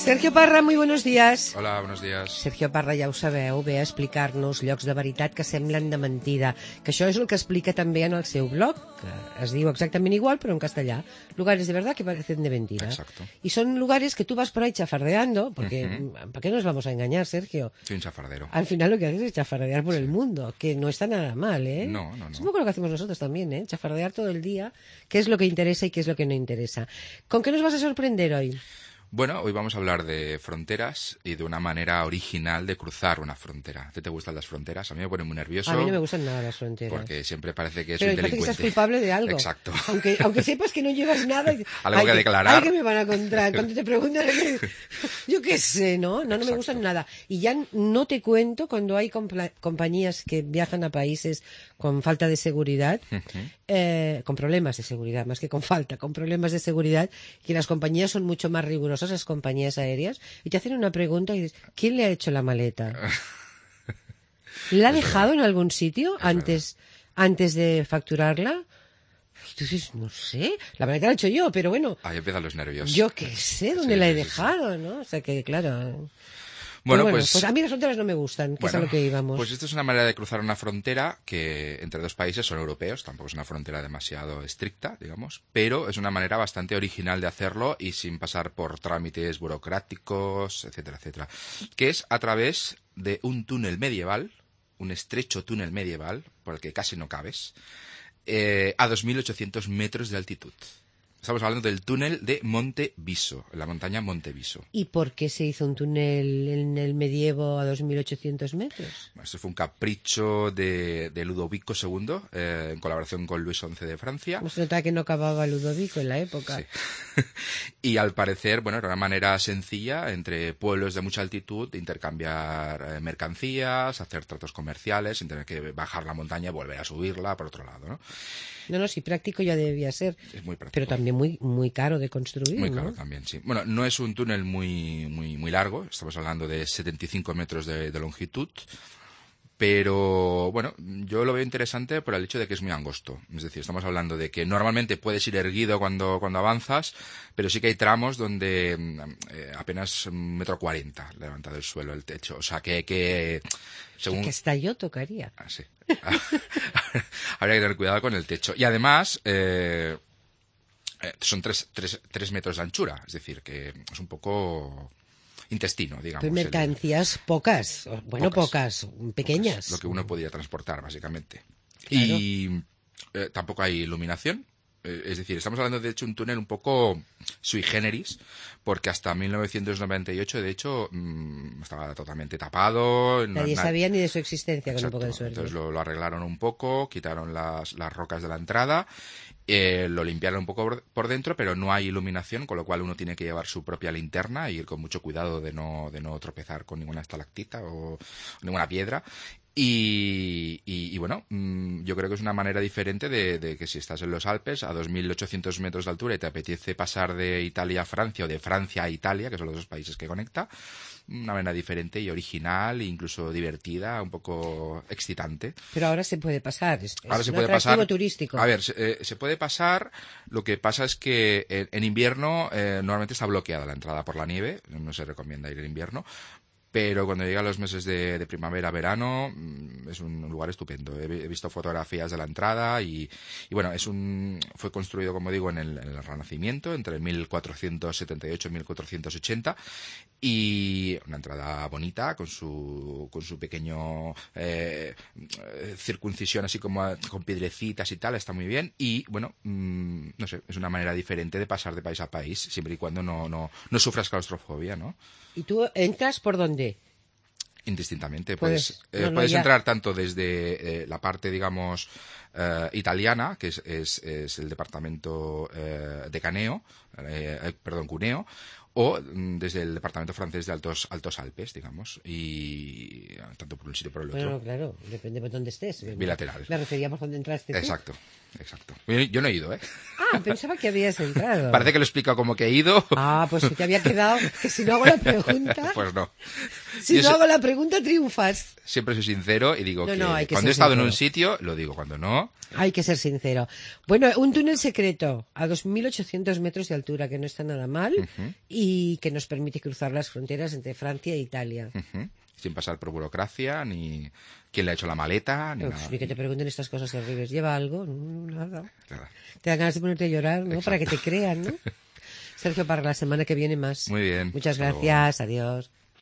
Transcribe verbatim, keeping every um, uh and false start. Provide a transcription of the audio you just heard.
Sergio Parra, muy buenos días. Hola, buenos días. Sergio Parra, ja ho sabeu, ve a explicar-nos llocs de veritat que semblen de mentida, que això és el que explica també en el seu blog, que es diu exactament igual però en castellà, lugares de verdad que parecen de mentira. Exacto. Y son lugares que tú vas por ahí chafardeando, porque Uh-huh. ¿para qué nos vamos a engañar, Sergio? Soy un chafardero. Al final lo que haces es chafardear por el mundo, que no está nada mal, ¿eh? No, no, no. Es un poco lo que hacemos nosotros también, ¿eh? Chafardear todo el día, qué es lo que interesa y qué es lo que no interesa. ¿Con qué nos vas a sorprender hoy? Bueno, hoy vamos a hablar de fronteras y de una manera original de cruzar una frontera. ¿A ti te gustan las fronteras? A mí me pone muy nervioso. A mí no me gustan nada las fronteras. Porque siempre parece que es Pero un parece delincuente. que seas culpable de algo. Exacto. Aunque, aunque sepas que no llevas nada. Algo ay, que declarar. Ay, que me van a encontrar. Cuando te preguntan, yo qué sé, ¿no? No, no me Exacto. gustan nada. Y ya no te cuento cuando hay compla- compañías que viajan a países con falta de seguridad, Uh-huh. eh, con problemas de seguridad, más que con falta, con problemas de seguridad, que las compañías son mucho más rigurosas, las compañías aéreas, y te hacen una pregunta y dices, ¿quién le ha hecho la maleta? ¿La ha dejado en algún sitio antes, antes de facturarla? Y tú dices, no sé, la maleta la he hecho yo, pero bueno, Ahí empiezan los nervios. yo qué sé dónde Sí, la he sí, sí, dejado, ¿no? O sea que, claro. Bueno, Pero pues, a mí las fronteras no me gustan, que bueno, es a lo que íbamos. Pues esto es una manera de cruzar una frontera que entre dos países son europeos, tampoco es una frontera demasiado estricta, digamos, pero es una manera bastante original de hacerlo y sin pasar por trámites burocráticos, etcétera, etcétera, que es a través de un túnel medieval, un estrecho túnel medieval, por el que casi no cabes, eh, a dos mil ochocientos metros de altitud. Estamos hablando del túnel de Monte Viso, en la montaña Monte Viso. ¿Y por qué se hizo un túnel en el medievo a dos mil ochocientos metros? Bueno, esto fue un capricho de, de Ludovico segundo, eh, en colaboración con Luis once de Francia. No se nota que no acababa Ludovico en la época. Sí. Y al parecer, bueno, era una manera sencilla entre pueblos de mucha altitud de intercambiar eh, mercancías, hacer tratos comerciales, sin tener que bajar la montaña y volver a subirla por otro lado, ¿no? No, no, sí, práctico ya debía ser. Es muy práctico. Pero también muy, muy caro de construir, Muy ¿no? caro también, sí. Bueno, no es un túnel muy, muy, muy largo, estamos hablando de setenta y cinco metros de, de longitud, pero bueno, yo lo veo interesante por el hecho de que es muy angosto. Es decir, estamos hablando de que normalmente puedes ir erguido cuando, cuando avanzas, pero sí que hay tramos donde eh, apenas un metro cuarenta levantado el suelo, el techo. O sea que, que según... Que hasta yo tocaría. Ah, sí. Habría que tener cuidado con el techo. Y además... Eh, Eh, son tres, tres, tres metros de anchura, es decir, que es un poco intestino, digamos. Pero mercancías el... pocas, bueno, pocas, pocas pequeñas. Pocas, lo que uno podía transportar, básicamente. Claro. Y eh, tampoco hay iluminación. Eh, es decir, estamos hablando de hecho de un túnel un poco sui generis, porque hasta mil novecientos noventa y ocho, de hecho, mmm, estaba totalmente tapado. Nadie no, sabía na... ni de su existencia. Exacto. Con un poco de suerte. Entonces lo, lo arreglaron un poco, quitaron las, las rocas de la entrada. Eh, lo limpiaron un poco por, por dentro, pero no hay iluminación, con lo cual uno tiene que llevar su propia linterna y ir con mucho cuidado de no, de no tropezar con ninguna estalactita o ninguna piedra. Y, y, y bueno, mmm, yo creo que es una manera diferente de, de que si estás en los Alpes a dos mil ochocientos metros de altura y te apetece pasar de Italia a Francia o de Francia a Italia, que son los dos países que conecta, una manera diferente y original e incluso divertida, un poco excitante. Pero ahora se puede pasar, es, ahora es se un puede atractivo pasar, turístico. A ver, se, eh, se puede pasar, lo que pasa es que en, en invierno eh, normalmente está bloqueada la entrada por la nieve, no se recomienda ir en invierno. Pero cuando llegan los meses de, de primavera, verano, es un lugar estupendo. He, he visto fotografías de la entrada y, y bueno, es un fue construido, como digo, en el, en el Renacimiento, entre mil cuatrocientos setenta y ocho y mil cuatrocientos ochenta. Y una entrada bonita, con su con su pequeño eh, circuncisión así como con piedrecitas y tal, está muy bien. Y bueno, mmm, no sé, es una manera diferente de pasar de país a país, siempre y cuando no, no, no sufras claustrofobia, ¿no? ¿Y tú entras por dónde? Indistintamente. Puedes, puedes, eh, no, no, puedes ya. entrar tanto desde eh, la parte, digamos, eh, italiana, que es, es, es el departamento eh, de Caneo, eh, perdón, Cuneo, o desde el departamento francés de Altos, Altos Alpes, digamos, y tanto por un sitio por el otro. Bueno, claro, depende de dónde estés. Bilateral. Me refería por dónde entraste tú. Exacto, exacto. Yo no he ido, ¿eh? Ah, pensaba que habías entrado. Parece que lo he explicado como que he ido. Ah, pues te había quedado, que si no hago la pregunta... Pues no. Si Yo no sé- hago la pregunta, triunfas. Siempre soy sincero y digo No, que, no, hay que cuando ser he estado en sincero. un sitio, lo digo. Cuando no, Hay que ser sincero. Bueno, un túnel secreto a dos mil ochocientos metros de altura, que no está nada mal, y que nos permite cruzar las fronteras entre Francia e Italia. ujú, sin pasar por burocracia, ni quién le ha hecho la maleta, ni Uf, nada. ni que te pregunten estas cosas horribles. ¿Lleva algo? No, nada. Nada. Te dan ganas de ponerte a llorar, ¿no? Exacto. Para que te crean, ¿no? Sergio, para la semana que viene más. Muy bien. Muchas Hasta luego. gracias. Adiós.